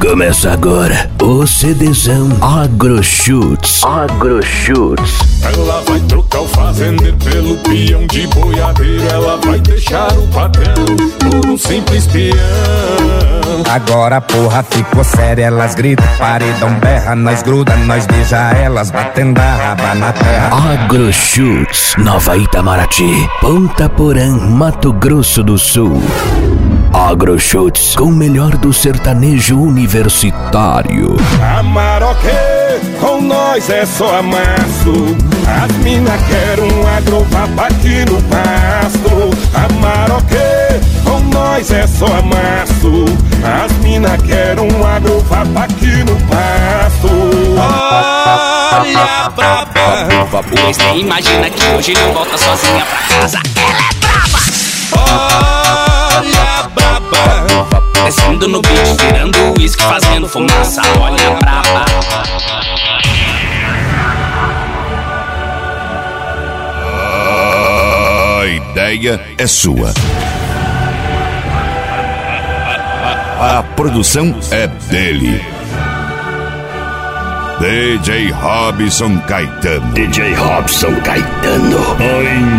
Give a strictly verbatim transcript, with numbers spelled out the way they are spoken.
Começa agora o CDzão AgroChutes. AgroChutes. Ela vai trocar o fazendeiro pelo peão de boiadeiro. Ela vai deixar o patrão por um simples peão. Agora a porra ficou séria, elas gritam, paredão berra, nós gruda, nós beija elas, batendo a raba na terra. AgroChutes, Nova Itamaraty, Ponta Porã, Mato Grosso do Sul. AgroChutes, com o melhor do sertanejo universitário. Amarokê, com nós é só amasso. As mina querem um agrovapa aqui no pasto. Amarokê, com nós é só amasso. As mina querem um agrovapa aqui no pasto. Olha, braba, o ex nem imagina que hoje não volta sozinha pra casa. Ela é braba. Olha, braba, descendo no beat, tirando uísque, fazendo fumaça. Olha, braba. A ideia é sua. A produção é dele. D J Robson Caetano. D J Robson Caetano. A